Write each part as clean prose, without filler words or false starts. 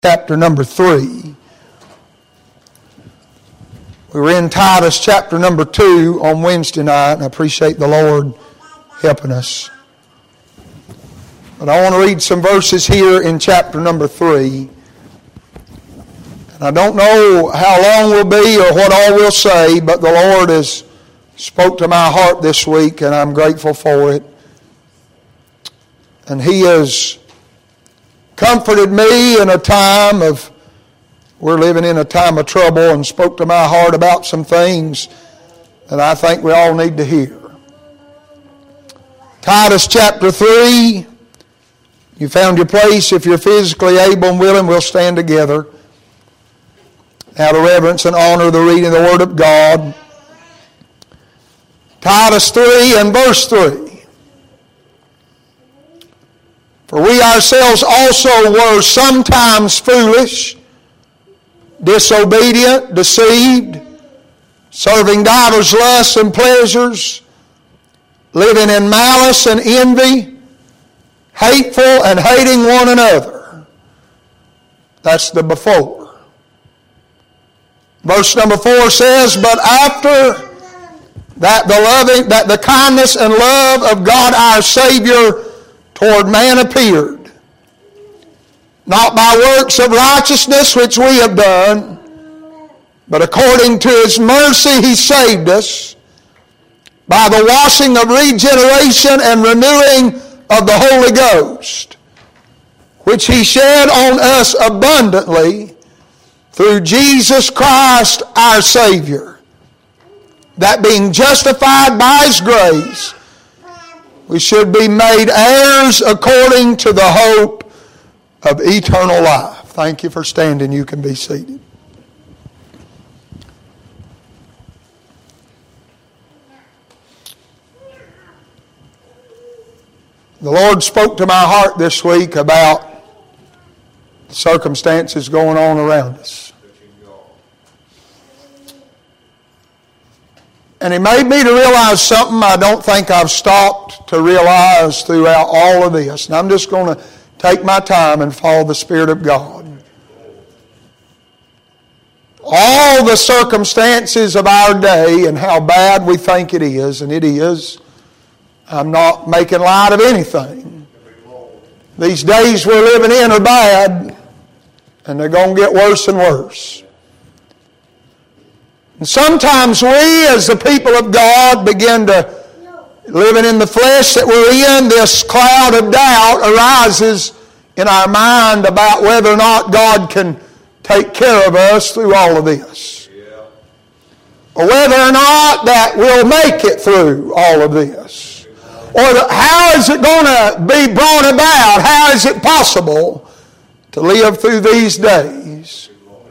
Chapter number 3. We were in Titus chapter number 2 on Wednesday night, and I appreciate the Lord helping us. But I want to read some verses here in chapter number 3. And I don't know how long we'll be or what all we'll say, but the Lord has spoke to my heart this week, and I'm grateful for it. And He has comforted me in a time of, we're living in a time of trouble, and spoke to my heart about some things that I think we all need to hear. Titus chapter 3. You found your place. If you're physically able and willing, we'll stand together. Out of reverence and honor, the reading of the Word of God. Titus 3 and verse 3. For we ourselves also were sometimes foolish, disobedient, deceived, serving divers lusts and pleasures, living in malice and envy, hateful and hating one another. That's the before. Verse number 4 says, but after that the kindness and love of God our Savior toward man appeared, not by works of righteousness which we have done, but according to His mercy He saved us by the washing of regeneration and renewing of the Holy Ghost, which He shed on us abundantly through Jesus Christ our Savior, that being justified by His grace, we should be made heirs according to the hope of eternal life. Thank you for standing. You can be seated. The Lord spoke to my heart this week about the circumstances going on around us. And He made me to realize something I don't think I've stopped to realize throughout all of this. And I'm just going to take my time and follow the Spirit of God. All the circumstances of our day and how bad we think it is, and it is. I'm not making light of anything. These days we're living in are bad, and they're going to get worse and worse. And sometimes we, as the people of God, begin to, living in the flesh that we're in, this cloud of doubt arises in our mind about whether or not God can take care of us through all of this. Or whether or not that we'll make it through all of this. Or how is it going to be brought about? How is it possible to live through these days?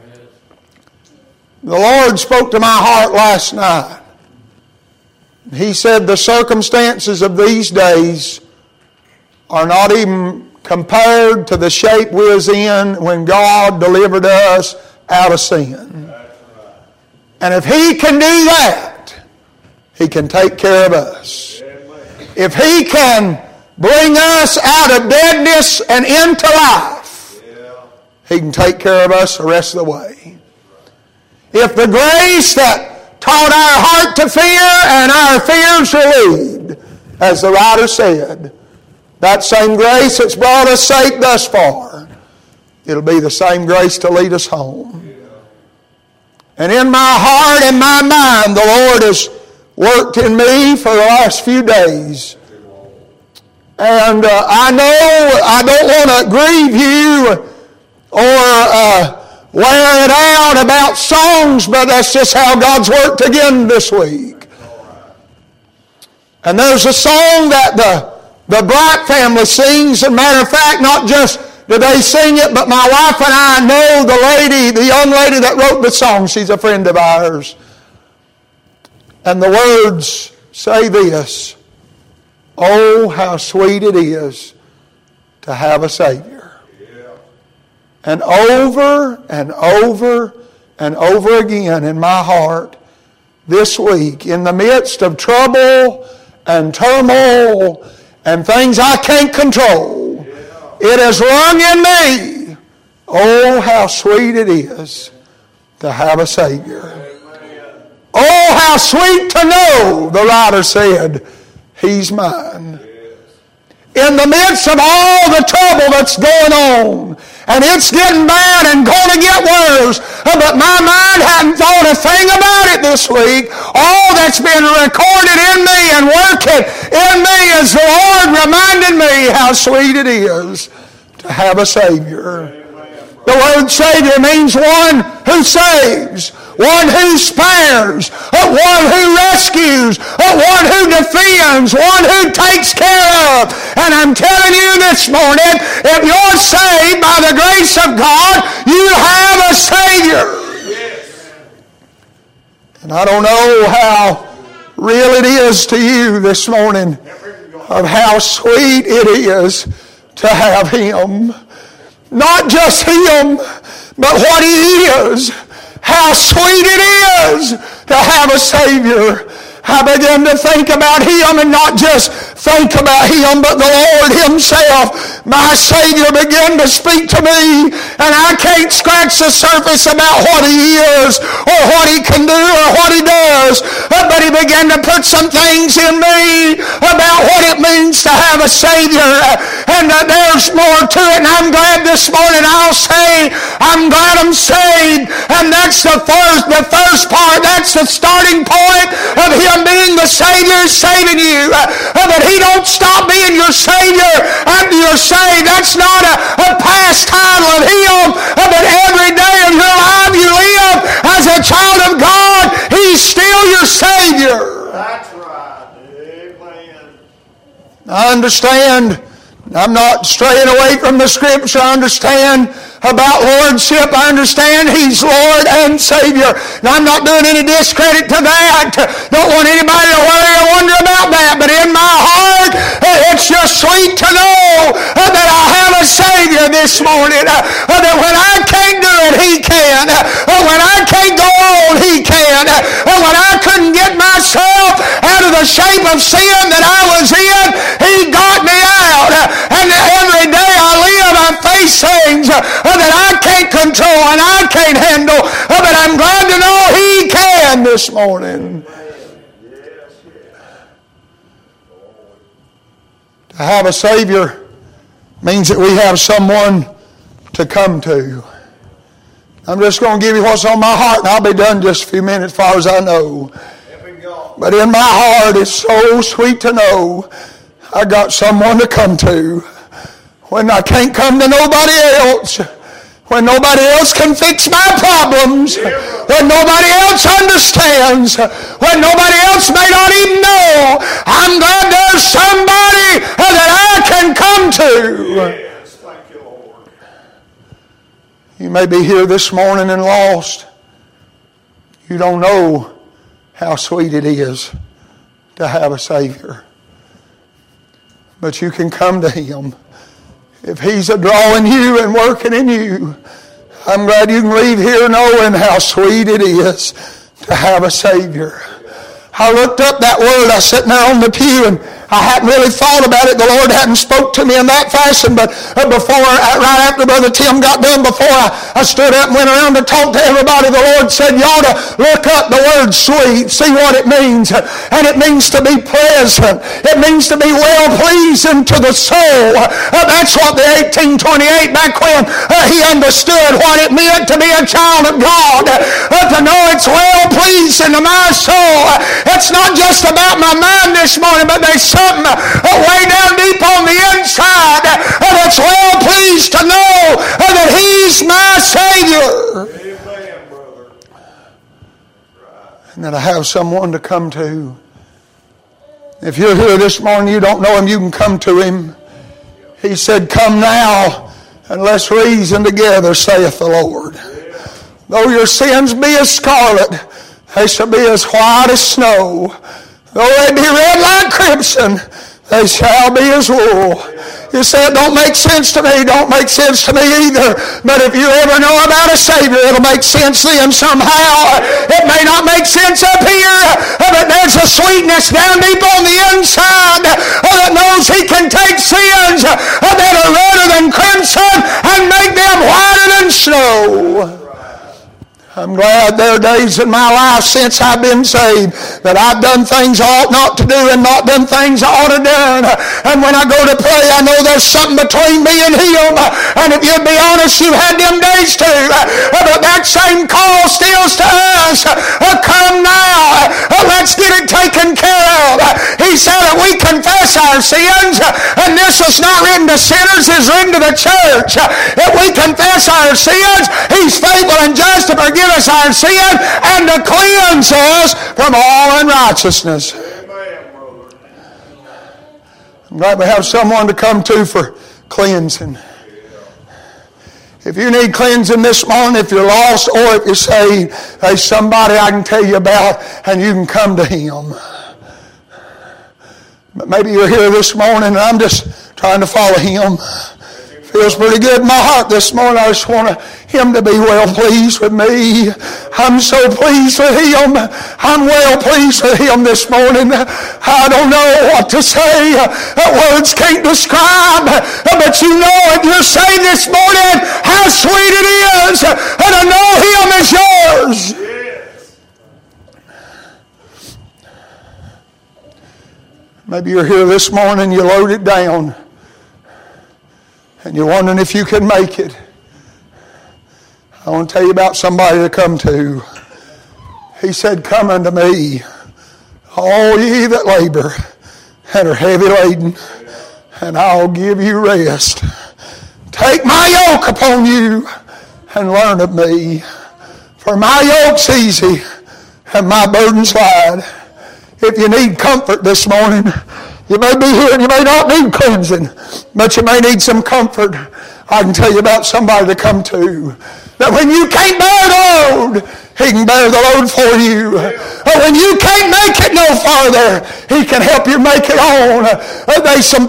The Lord spoke to my heart last night. He said the circumstances of these days are not even compared to the shape we was in when God delivered us out of sin. And if He can do that, He can take care of us. If He can bring us out of deadness and into life, He can take care of us the rest of the way. If the grace that taught our heart to fear and our fears relieved, as the writer said, that same grace that's brought us safe thus far, it'll be the same grace to lead us home. And in my heart and my mind, the Lord has worked in me for the last few days. And I know I don't want to grieve you or wear it out about songs, but that's just how God's worked again this week. And there's a song that the Bright family sings. As a matter of fact, not just do they sing it, but my wife and I know the young lady that wrote the song. She's a friend of ours. And the words say this: oh, how sweet it is to have a Savior. And over and over and over again in my heart this week, in the midst of trouble and turmoil and things I can't control, it has rung in me, Oh, how sweet it is to have a Savior. Oh, how sweet to know, the writer said, He's mine. In the midst of all the trouble that's going on, and it's getting bad and going to get worse, but my mind hadn't thought a thing about it this week. All that's been recorded in me and working in me is the Lord reminding me how sweet it is to have a Savior. The word Savior means one who saves, one who spares, one who rescues, one who defends, one who takes care of. And I'm telling you this morning, if you're saved by the grace of God, you have a Savior. Yes. And I don't know how real it is to you this morning of how sweet it is to have Him. Not just Him, but what He is. How sweet it is to have a Savior. I began to think about Him, and not just think about Him, but the Lord Himself. My Savior began to speak to me, and I can't scratch the surface about what He is, or what He can do, or what He does. But He began to put some things in me about what it means to have a Savior. And there's more to it, and I'm glad this morning I'll say, I'm glad I'm saved. And that's the first part. That's the starting point of Him being the Savior, saving you. But He don't stop being your Savior after you're saved. That's not a past title of Him. But every day of your life you live as a child of God, He's still your Savior. That's right. Amen. I understand. I'm not straying away from the Scripture. I understand about Lordship. I understand He's Lord and Savior. And I'm not doing any discredit to that. Don't want anybody to worry or wonder about that. But in my heart, it's just sweet to know that I have a Savior this morning. That when I can't do it, He can. When I can't go on, He can. When I couldn't get myself out of the shape of sin that I was in, He got me out. And every day I live, I face things that I can't control and I can't handle. But I'm glad to know He can this morning. To have a Savior means that we have someone to come to. I'm just going to give you what's on my heart, and I'll be done in just a few minutes as far as I know. But in my heart, it's so sweet to know I got someone to come to. When I can't come to nobody else, when nobody else can fix my problems, when nobody else understands, when nobody else may not even know, I'm glad there's somebody that I can come to. Yes, thank you, Lord. You may be here this morning and lost. You don't know how sweet it is to have a Savior. But you can come to Him. If He's a-drawing you and working in you, I'm glad you can leave here knowing how sweet it is to have a Savior. I looked up that word. I was sitting there on the pew, and I hadn't really thought about it. The Lord hadn't spoke to me in that fashion, but right after Brother Tim got done, before I stood up and went around to talk to everybody, the Lord said, you ought to look up the word sweet, see what it means. And it means to be pleasant. It means to be well-pleasing to the soul. That's what the 1828 back when he understood what it meant to be a child of God. To know it's well-pleasing to my soul. It's not just about my mind this morning, but there's something way down deep on the inside that's well pleased to know that He's my Savior. Amen, brother. And that I have someone to come to. If you're here this morning, you don't know Him, you can come to Him. He said, come now, and let's reason together, saith the Lord. Though your sins be as scarlet, they shall be as white as snow. Though they be red like crimson, they shall be as wool. You say it don't make sense to me. Don't make sense to me either. But if you ever know about a Savior, it'll make sense then somehow. It may not make sense up here, but there's a sweetness down deep on the inside that knows He can take sins that are redder than crimson and make them whiter than snow. I'm glad there are days in my life since I've been saved that I've done things I ought not to do and not done things I ought to do. And when I go to pray, I know there's something between me and Him. And if you'd be honest, you had them days too. But that same call stills to us. Come now. Let's get it taken care of. He said that we confess our sins. And this is not written to sinners, it's written to the church. If we confess our sins, He's faithful and just to forgive us our sin and to cleanse us from all unrighteousness. Amen, brother. I'm glad we have someone to come to for cleansing. If you need cleansing this morning, if you're lost or if you're saved, there's somebody I can tell you about and you can come to Him. But maybe you're here this morning and I'm just trying to follow Him. Feels pretty good in my heart this morning. I just want Him to be well pleased with me. I'm so pleased with Him. I'm well pleased with Him this morning. I don't know what to say. Words can't describe. But you know if you're saved this morning, how sweet it is. And to know Him is yours. Yes. Maybe you're here this morning, you load it down. And you're wondering if you can make it. I want to tell you about somebody to come to. He said, come unto me, all ye that labor and are heavy laden, and I'll give you rest. Take my yoke upon you and learn of me. For my yoke's easy and my burden's light. If you need comfort this morning, you may be here and you may not need cleansing, but you may need some comfort. I can tell you about somebody to come to. That when you can't bear the load, He can bear the load for you. Or when you can't make it no farther, He can help you make it on. There's some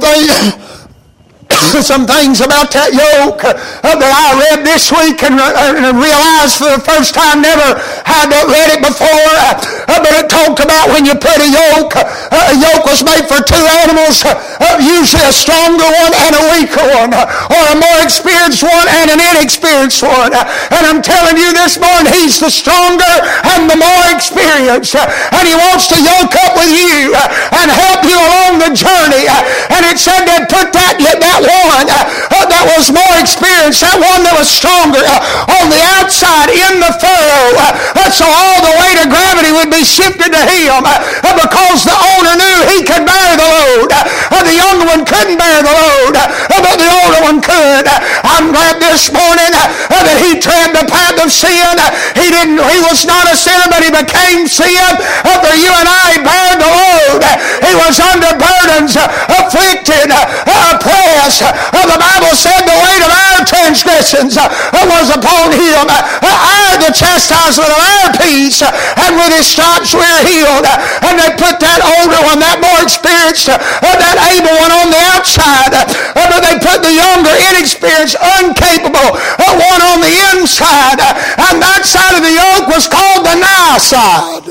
things about that yoke that I read this week and realized for the first time, never had read it before. But it talked about when you put a yoke was made for two animals, usually a stronger one and a weaker one, or a more experienced one and an inexperienced one. And I'm telling you this morning, He's the stronger and the more experienced. And He wants to yoke up with you and help you along the journey. And it said that put that one that was more experienced, that one that was stronger on the outside in the furrow, so all the weight of gravity would be shifted to him because the owner knew he could bear the load. The younger one couldn't bear the load, but the older one could. I'm glad this morning that he tread the path of sin. He was not a sinner, but he became sin for you and I. Bear the load. He was under burdens, afflicted, oppressed. The Bible said the weight of our transgressions was upon him. The chastisement of our peace, and with his stripes we're healed. And they put that older one, that more experienced, that able one on the outside, but they put the younger, inexperienced, incapable one on the inside. And that side of the yoke was called the nigh side.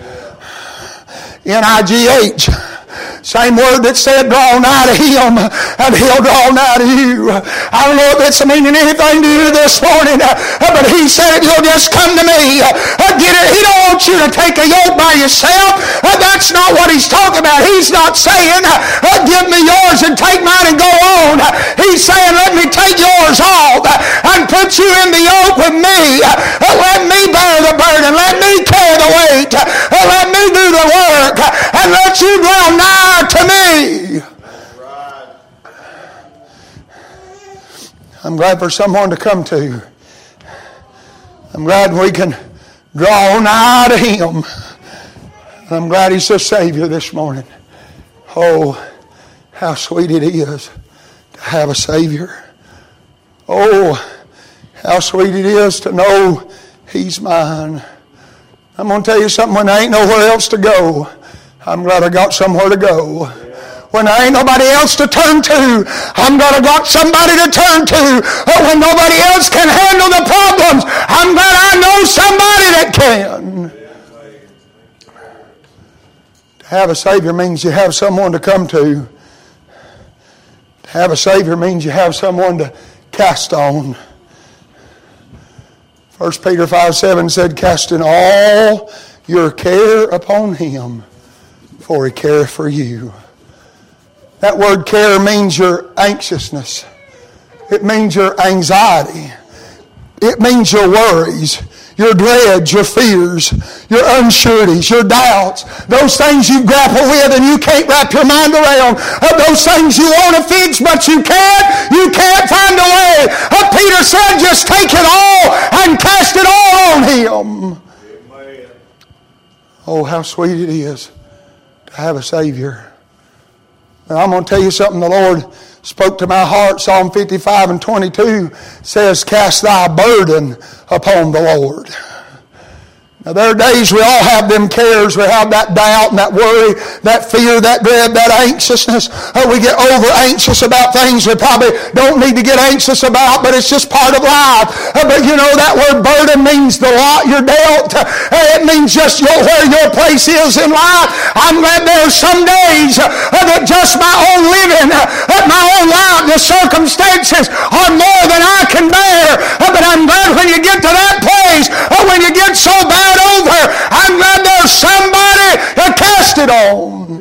N-I-G-H. Same word that said, draw nigh to Him, and He'll draw nigh to you. I don't know if it's meaning anything to you this morning, but He said, if you'll just come to me, get it. He don't want you to take a yoke by yourself. That's not what He's talking about. He's not saying, give me yours and take mine and go on. He's saying, let me take yours off and put you in the yoke with me. Let me bear the burden. Let me carry the weight. Let me do the work, and let you draw nigh to me. Right. I'm glad for someone to come to. I'm glad we can draw nigh to Him. I'm glad He's the Savior this morning. Oh, how sweet it is to have a Savior. Oh, how sweet it is to know He's mine. I'm going to tell you something, when there ain't nowhere else to go, I'm glad I got somewhere to go. When there ain't nobody else to turn to, I'm going to got somebody to turn to. When nobody else can handle the problems, I'm glad I know somebody that can. To have a Savior means you have someone to come to. To have a Savior means you have someone to cast on. 1 Peter 5:7 said, casting all your care upon Him, for He careth for you. That word care means your anxiousness. It means your anxiety. It means your worries, your dreads, your fears, your unsureties, your doubts. Those things you grapple with and you can't wrap your mind around. Those things you want to fix but you can't. You can't find a way. Peter said just take it all and cast it all on Him. Amen. Oh, how sweet it is to have a Savior. Now, I'm going to tell you something the Lord spoke to my heart. Psalm 55:22 says, cast thy burden upon the Lord. Now, there are days we all have them cares. We have that doubt and that worry, that fear, that dread, that anxiousness. We get over anxious about things we probably don't need to get anxious about, but it's just part of life. But you know, that word burden means the lot you're dealt. It means just where your place is in life. I'm glad there are some days that just my own living, my own life, the circumstances are more than I can bear. But I'm glad when you get to that place, when you get so bad over, I'm glad there's somebody to cast it on.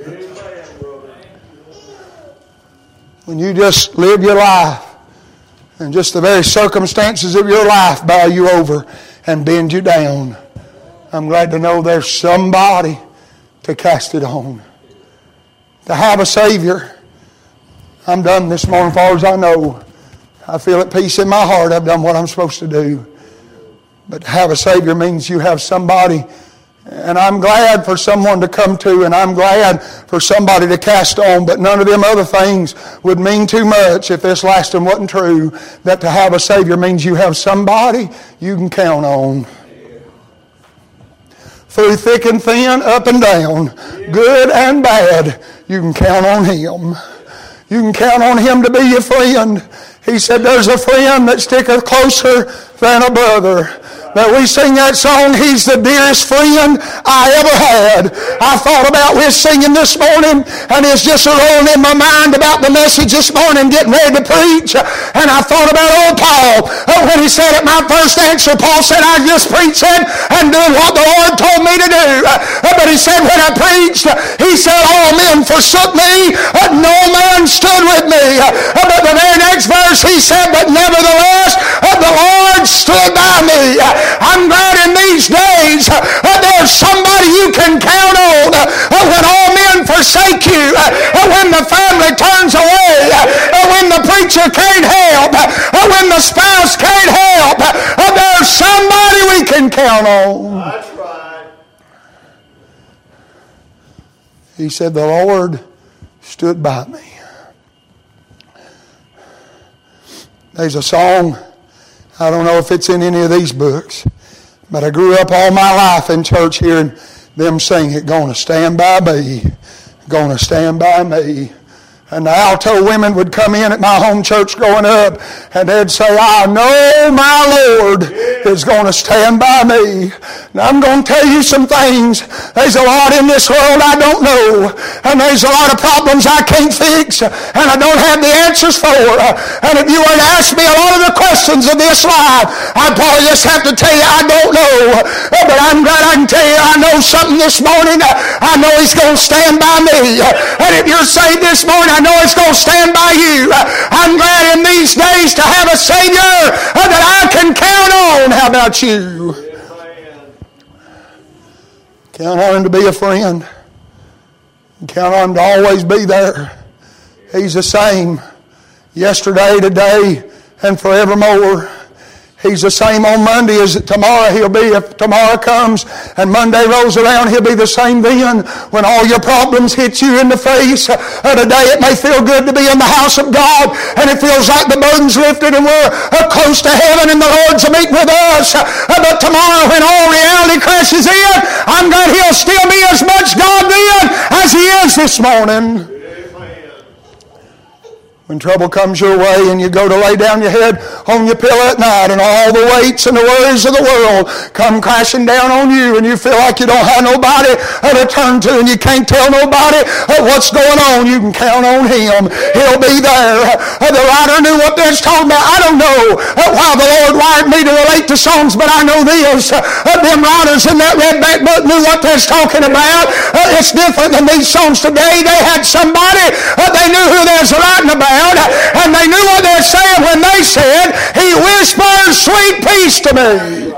When you just live your life and just the very circumstances of your life bow you over and bend you down, I'm glad to know there's somebody to cast it on. To have a Savior. I'm done this morning as far as I know. I feel at peace in my heart. I've done what I'm supposed to do. But to have a Savior means you have somebody, and I'm glad for someone to come to, and I'm glad for somebody to cast on, but none of them other things would mean too much if this last one wasn't true, that to have a Savior means you have somebody you can count on. Through thick and thin, up and down, good and bad, you can count on Him. You can count on Him to be your friend. He said there's a friend that sticketh closer than a brother. That we sing that song, He's the dearest friend I ever had. I thought about this singing this morning, and it's just rolling in my mind about the message this morning, getting ready to preach. And I thought about old Paul. When he said at my first answer, Paul said, I just preaching and doing what the Lord told me to do. But he said when I preached, he said, all men forsook me, no man stood with me. But the very next verse he said, but nevertheless, the Lord stood by me. I'm glad in these days there's somebody you can count on when all men forsake you, when the family turns away, when the preacher can't help, when the spouse can't help. There's somebody we can count on. That's right. He said, the Lord stood by me. There's a song, I don't know if it's in any of these books, but I grew up all my life in church hearing them sing it, gonna stand by me, gonna stand by me. And the alto women would come in at my home church growing up, and they'd say, I know my Lord is going to stand by me. Now I'm going to tell you some things. There's a lot in this world I don't know, and there's a lot of problems I can't fix, and I don't have the answers for. And if you were to ask me a lot of the questions of this life, I'd probably just have to tell you I don't know. But I'm glad I can tell you I know something this morning. I know He's going to stand by me. And if you're saved this morning, I know It's going to stand by you. I'm glad in these days to have a Savior that I can count on. How about you? Count on Him to be a friend. Count on Him to always be there. He's the same yesterday, today, and forevermore. He's the same on Monday as tomorrow He'll be. If tomorrow comes and Monday rolls around, He'll be the same then. When all your problems hit you in the face, today it may feel good to be in the house of God, and it feels like the burden's lifted and we're close to heaven and the Lord's meeting with us. But tomorrow when all reality crashes in, I'm glad He'll still be as much God then as He is this morning. Amen. When trouble comes your way and you go to lay down your head on your pillow at night and all the weights and the worries of the world come crashing down on you and you feel like you don't have nobody to turn to and you can't tell nobody what's going on, you can count on Him. He'll be there. The writer knew what they was talking about. I don't know why the Lord wired me to relate to songs, but I know this. Them writers in that red back book knew what they was talking about. It's different than these songs today. They had somebody, they knew who they was writing about. And they knew what they were saying when they said, He whispers sweet peace to me.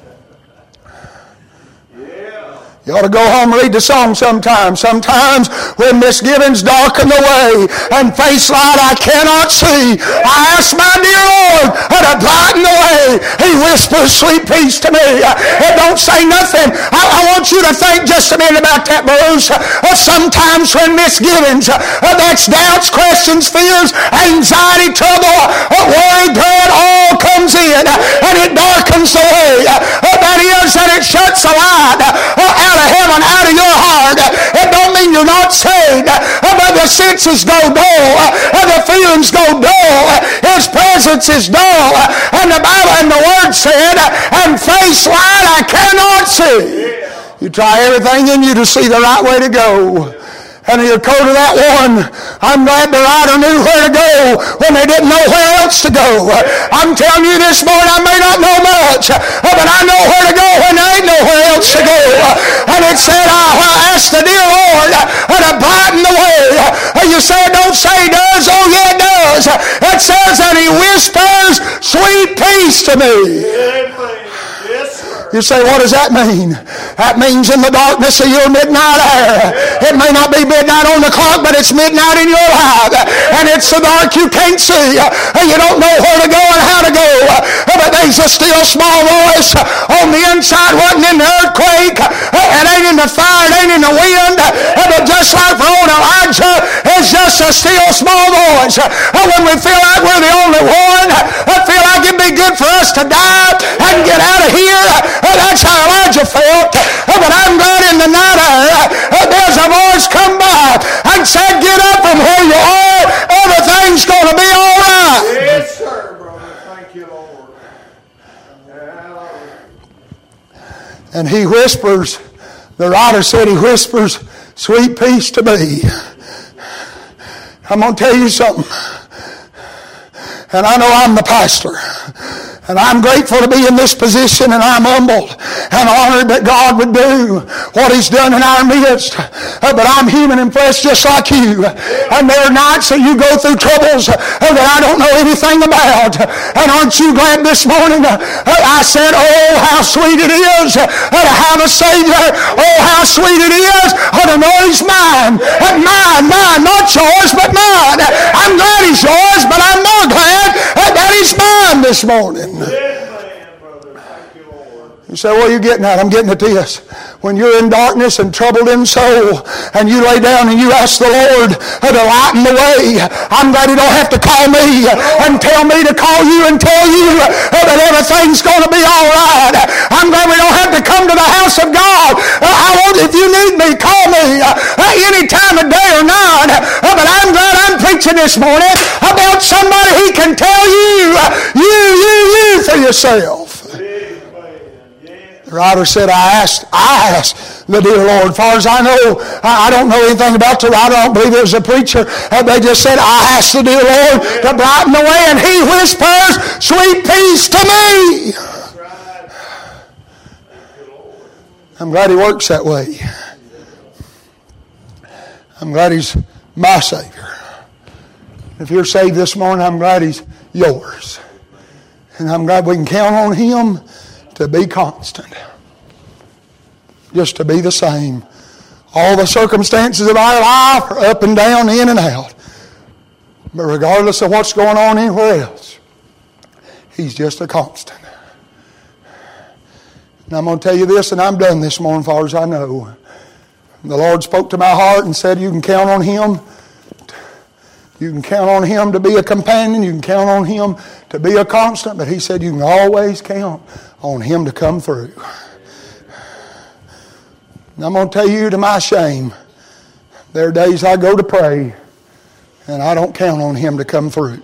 You ought to go home and read the song sometime. Sometimes when misgivings darken the way and face light I cannot see, I ask my dear Lord to brighten the way. He whispers sweet peace to me. It don't say nothing. I want you to think just a minute about that, Bruce. Sometimes when misgivings, that's doubts, questions, fears, anxiety, trouble, worry, dread, all comes in and it darkens the way. That is that it shuts the light out of heaven, out of your heart. It don't mean you're not saved, but the senses go dull, the feelings go dull, His presence is dull, and the Bible and the Word said, and face light I cannot see. You try everything in you to see the right way to go. And he'll go to that one. I'm glad the writer knew where to go when they didn't know where else to go. I'm telling you this morning, I may not know much, but I know where to go when there ain't nowhere else to go. And it said, I asked the dear Lord to brighten the way. You say it don't say He does. Oh, yeah, it does. It says that He whispers sweet peace to me. Yes, sir. You say, what does that mean? That means in the darkness of your midnight hour. It may not be midnight on the clock, but it's midnight in your life. And it's so dark you can't see. You don't know where to go and how to go. But there's a still small voice on the inside. Wasn't in the earthquake. It ain't in the fire. It ain't in the wind. But just like for old Elijah, it's just a still small voice. When we feel like we're the only one, I feel like it'd be good for us to die and get out of here. That's how Elijah felt. But I'm glad in the night hour, there's a voice come by and said, get up from where you are. Everything's going to be all right. Yes, sir, brother. Thank you, Lord. And He whispers, the writer said He whispers sweet peace to me. I'm going to tell you something. And I know I'm the pastor. And I'm grateful to be in this position, and I'm humbled and honored that God would do what He's done in our midst. But I'm human and flesh just like you. And there are nights that you go through troubles that I don't know anything about. And aren't you glad this morning? I said, oh, how sweet it is to have a Savior. Oh, how sweet it is to know He's mine. Mine, not yours, but mine. I'm glad He's yours, but I'm more glad that He's mine this morning. Amen, brother. Thank you, Lord. You say, what are you getting at? I'm getting at this. When you're in darkness and troubled in soul, and you lay down and you ask the Lord to lighten the way, I'm glad He don't have to call me and tell me to call you and tell you that everything's going to be all right. I'm glad we don't have to come to the house of God. If you need me, call me any time of day or night. But I'm glad I'm preaching this morning about somebody He can tell you for yourself. The writer said, I asked the dear Lord. As far as I know, I don't know anything about the writer. I don't believe it was a preacher. They just said, I asked the dear Lord to brighten the way, and He whispers sweet peace to me. I'm glad He works that way. I'm glad He's my Savior. If you're saved this morning, I'm glad He's yours. And I'm glad we can count on Him to be constant. Just to be the same. All the circumstances of our life are up and down, in and out. But regardless of what's going on anywhere else, He's just a constant. And I'm going to tell you this, and I'm done this morning as far as I know. The Lord spoke to my heart and said, you can count on Him. You can count on Him to be a companion. You can count on Him to be a constant. But He said you can always count on Him to come through. And I'm going to tell you to my shame, there are days I go to pray and I don't count on Him to come through.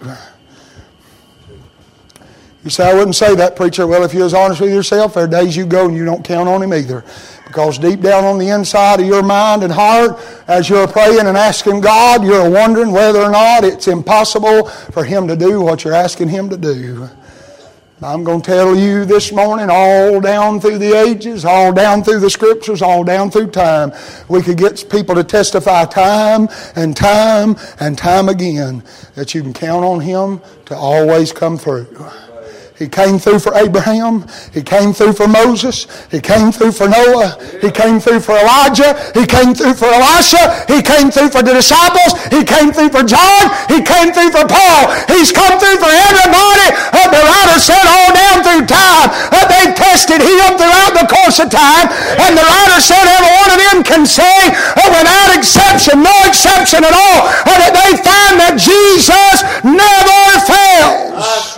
You say, I wouldn't say that, preacher. Well, if you're as honest with yourself, there are days you go and you don't count on Him either. Because deep down on the inside of your mind and heart, as you're praying and asking God, you're wondering whether or not it's impossible for Him to do what you're asking Him to do. I'm going to tell you this morning, all down through the ages, all down through the Scriptures, all down through time, we could get people to testify time and time and time again that you can count on Him to always come through. He came through for Abraham. He came through for Moses. He came through for Noah. He came through for Elijah. He came through for Elisha. He came through for the disciples. He came through for John. He came through for Paul. He's come through for everybody. The writer said all down through time they've tested Him throughout the course of time. And the writer said every one of them can say without exception, no exception at all, that they find that Jesus never fails.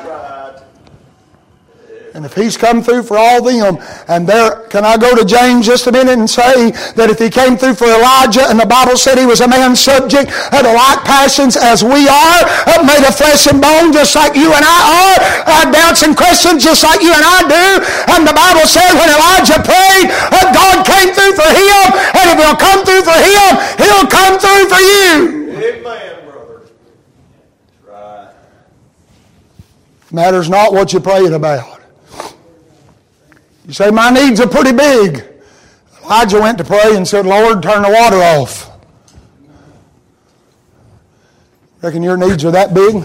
And if He's come through for all them, and there, can I go to James just a minute and say that if He came through for Elijah, and the Bible said he was a man subject to like passions as we are, made of flesh and bone just like you and I are, doubts and questions just like you and I do, and the Bible said when Elijah prayed, God came through for him, and if He'll come through for him, He'll come through for you. Amen, brother. Right. Matters not what you're praying about. You say, my needs are pretty big. Elijah went to pray and said, Lord, turn the water off. Reckon your needs are that big?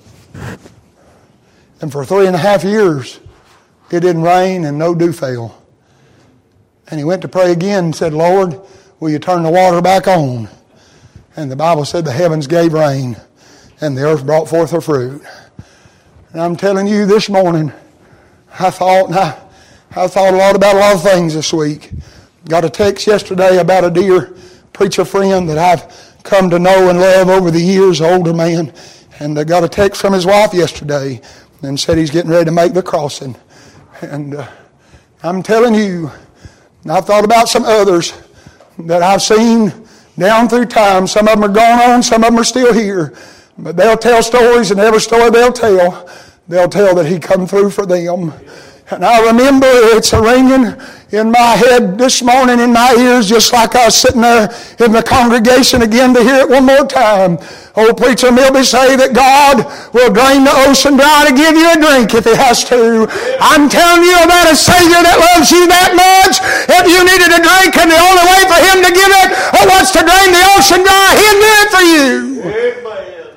And for 3.5 years, it didn't rain and no dew fell. And he went to pray again and said, Lord, will you turn the water back on? And the Bible said the heavens gave rain and the earth brought forth her fruit. And I'm telling you this morning, I thought a lot about a lot of things this week. Got a text yesterday about a dear preacher friend that I've come to know and love over the years, an older man. And I got a text from his wife yesterday and said he's getting ready to make the crossing. And I'm telling you, I've thought about some others that I've seen down through time. Some of them are gone on, some of them are still here. But they'll tell stories, and every story they'll tell that He come through for them. And I remember it's ringing in my head this morning in my ears, just like I was sitting there in the congregation again to hear it one more time. Old preacher Milby say that God will drain the ocean dry to give you a drink if He has to. I'm telling you about a Savior that loves you that much. If you needed a drink and the only way for Him to give it was to drain the ocean dry, He'll do it for you. Amen.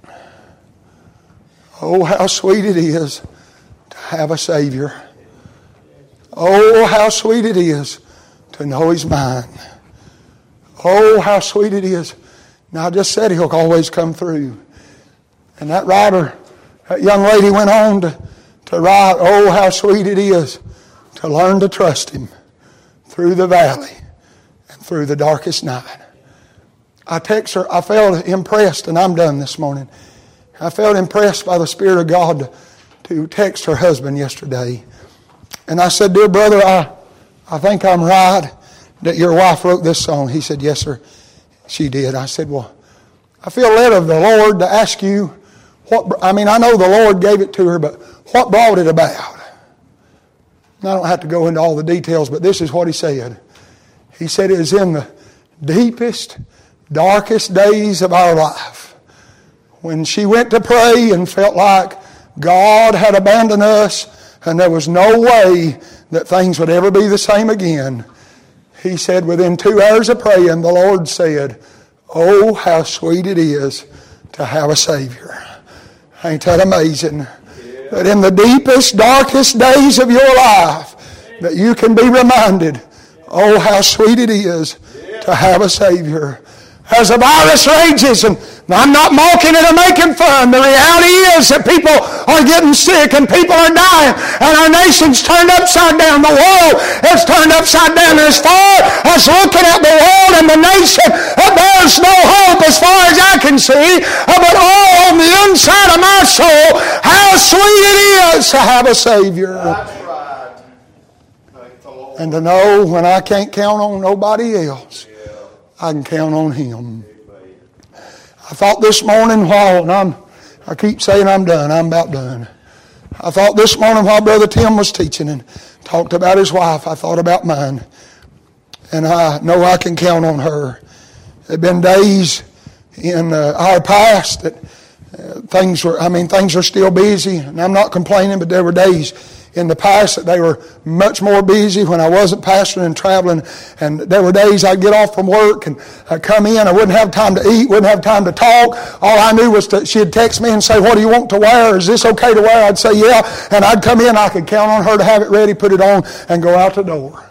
Oh, how sweet it is to have a Savior. Oh, how sweet it is to know He's mine. Oh, how sweet it is. Now, I just said He'll always come through. And that writer, that young lady went on to write, oh, how sweet it is to learn to trust Him through the valley and through the darkest night. I text her, I felt impressed, and I'm done this morning. I felt impressed by the Spirit of God to text her husband yesterday. And I said, dear brother, I think I'm right that your wife wrote this song. He said, yes, sir, she did. I said, well, I feel led of the Lord to ask you, I know the Lord gave it to her, but what brought it about? And I don't have to go into all the details, but this is what he said. He said it is in the deepest, darkest days of our life, when she went to pray and felt like God had abandoned us and there was no way that things would ever be the same again. He said within 2 hours of praying, the Lord said, oh, how sweet it is to have a Savior. Ain't that amazing? That in the deepest, darkest days of your life, that you can be reminded, oh, how sweet it is to have a Savior. As the virus rages, and I'm not mocking it or making fun, the reality is that people are getting sick and people are dying, and our nation's turned upside down. The world is turned upside down. As far as looking at the world and the nation, there's no hope as far as I can see. But oh, on the inside of my soul, how sweet it is to have a Savior. That's right. Thank the Lord. And to know when I can't count on nobody else, I can count on Him. I thought this morning while, I keep saying I'm done, I'm about done. I thought this morning while Brother Tim was teaching and talked about his wife, I thought about mine. And I know I can count on her. There have been days in our past that things are still busy, and I'm not complaining, but there were days in the past that they were much more busy when I wasn't pastoring and traveling. And there were days I'd get off from work and I'd come in, I wouldn't have time to eat, wouldn't have time to talk. All I knew was she'd text me and say, what do you want to wear? Is this okay to wear? I'd say, yeah. And I'd come in, I could count on her to have it ready, put it on, and go out the door.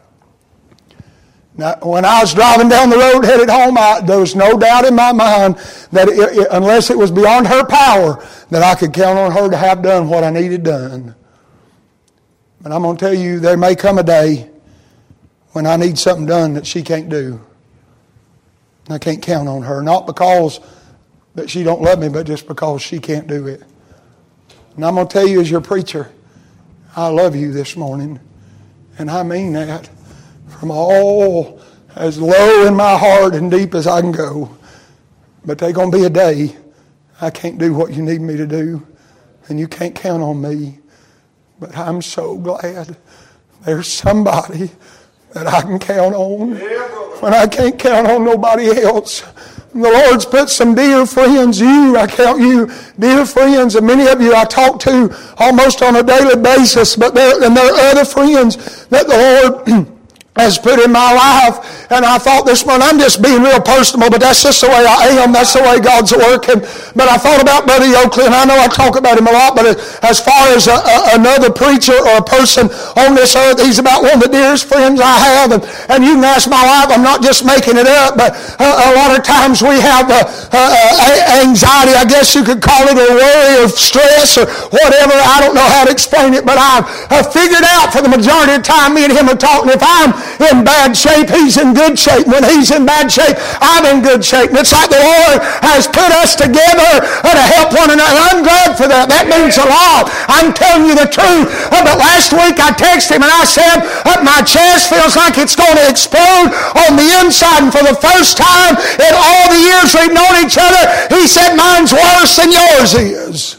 Now, when I was driving down the road headed home, there was no doubt in my mind that unless it was beyond her power, that I could count on her to have done what I needed done. But I'm going to tell you, there may come a day when I need something done that she can't do. I can't count on her, not because that she don't love me, but just because she can't do it. And I'm going to tell you as your preacher, I love you this morning, and I mean that. From all as low in my heart and deep as I can go. But there's going to be a day I can't do what you need me to do, and you can't count on me. But I'm so glad there's somebody that I can count on when I can't count on nobody else. The Lord's put some dear friends, I count you dear friends, and many of you I talk to almost on a daily basis, but there are other friends that the Lord has put in my life. And I thought this morning, I'm just being real personal, but that's just the way I am. That's the way God's working. But I thought about Brother Oakley, and I know I talk about him a lot, but as far as another preacher or a person on this earth, he's about one of the dearest friends I have. And you can ask my wife, I'm not just making it up, but a lot of times we have anxiety, I guess you could call it, or worry or stress or whatever. I don't know how to explain it, but I've figured out for the majority of the time me and him are talking, if I'm in bad shape, he's in good shape. When he's in bad shape, I'm in good shape. And it's like the Lord has put us together to help one another. And I'm glad for that. That means a lot. I'm telling you the truth. But last week I texted him and I said, my chest feels like it's going to explode on the inside. And for the first time in all the years we've known each other, he said, mine's worse than yours is.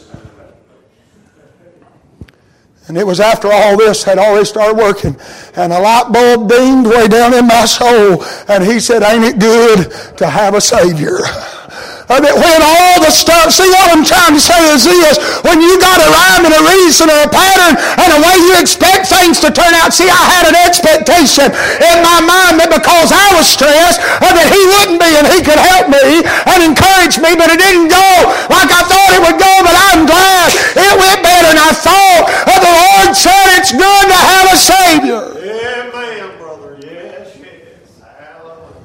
And it was after all this had already started working, and a light bulb dinged way down in my soul, and he said, ain't it good to have a Savior? That when all the stuff, see what I'm trying to say is this, when you got a rhyme and a reason or a pattern and a way you expect things to turn out. See, I had an expectation in my mind that because I was stressed, that he wouldn't be and he could help me and encourage me, but it didn't go like I thought it would go. But I'm glad it went better than I thought. The Lord said it's good to have a Savior. Amen, brother. Yes, yes. Hallelujah.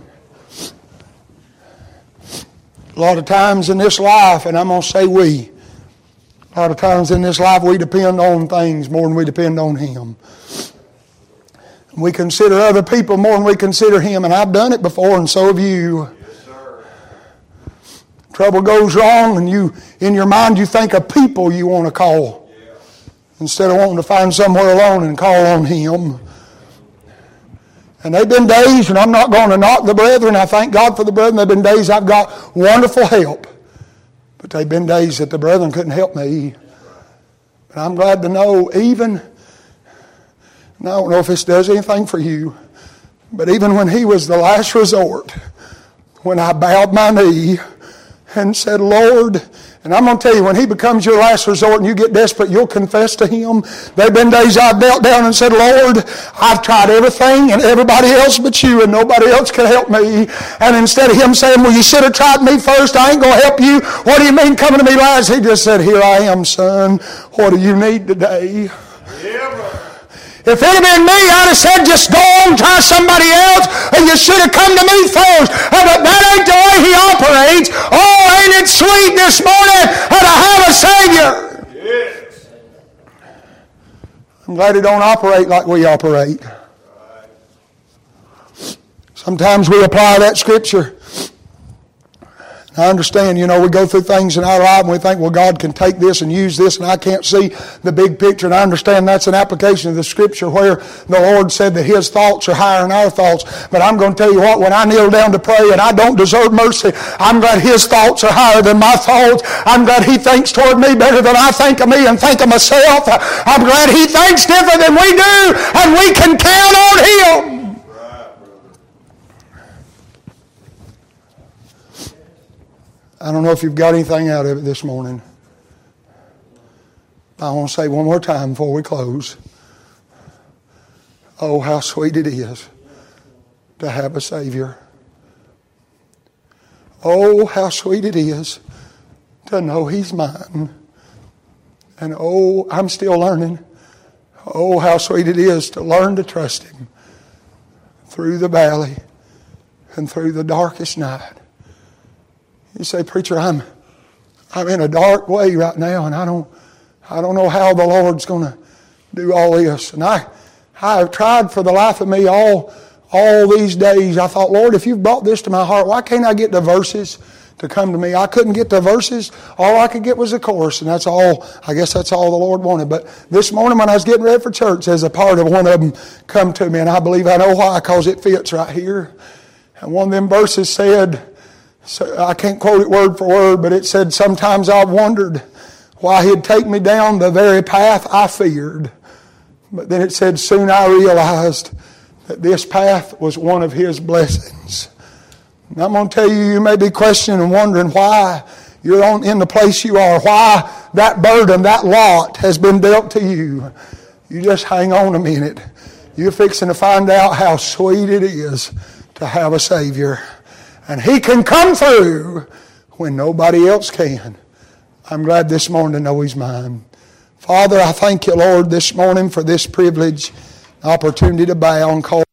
A lot of times in this life, and I'm going to say we, a lot of times in this life we depend on things more than we depend on Him. We consider other people more than we consider Him, and I've done it before, and so have you. Yes, sir. Trouble goes wrong, and you, in your mind, you think of people you want to call. Yeah. Instead of wanting to find somewhere alone and call on Him. And there have been days, and I'm not going to knock the brethren. I thank God for the brethren. There have been days I've got wonderful help. But there have been days that the brethren couldn't help me. But I'm glad to know even, and I don't know if this does anything for you, but even when He was the last resort, when I bowed my knee and said, Lord, and I'm going to tell you, when He becomes your last resort and you get desperate, you'll confess to Him. There have been days I've knelt down and said, Lord, I've tried everything and everybody else but you, and nobody else can help me. And instead of Him saying, well, you should have tried me first, I ain't going to help you. What do you mean coming to me last? He just said, here I am, son. What do you need today? Yeah, brother. If it had been me, I'd have said, just go on, try somebody else, and you should have come to me first. But that ain't the way He operates. Oh, ain't it sweet this morning to have a Savior? Yes. I'm glad He don't operate like we operate. Right. Sometimes we apply that scripture. I understand, we go through things in our life and we think, well, God can take this and use this and I can't see the big picture. And I understand that's an application of the Scripture where the Lord said that His thoughts are higher than our thoughts. But I'm going to tell you what, when I kneel down to pray and I don't deserve mercy, I'm glad His thoughts are higher than my thoughts. I'm glad He thinks toward me better than I think of me and think of myself. I'm glad He thinks different than we do, and we can count on Him. I don't know if you've got anything out of it this morning. I want to say one more time before we close. Oh, how sweet it is to have a Savior. Oh, how sweet it is to know He's mine. And oh, I'm still learning. Oh, how sweet it is to learn to trust Him through the valley and through the darkest night. You say, preacher, I'm in a dark way right now, and I don't know how the Lord's going to do all this. And I have tried for the life of me all these days. I thought, Lord, if you've brought this to my heart, why can't I get the verses to come to me? I couldn't get the verses. All I could get was the chorus, and that's all. I guess that's all the Lord wanted. But this morning when I was getting ready for church, as a part of one of them come to me, and I believe I know why, because it fits right here. And one of them verses said, so I can't quote it word for word, but it said, sometimes I've wondered why He'd take me down the very path I feared. But then it said, soon I realized that this path was one of His blessings. And I'm going to tell you, you may be questioning and wondering why you're in the place you are, why that burden, that lot has been dealt to you. You just hang on a minute. You're fixing to find out how sweet it is to have a Savior. And He can come through when nobody else can. I'm glad this morning to know He's mine. Father, I thank You, Lord, this morning for this privilege, opportunity to bow and call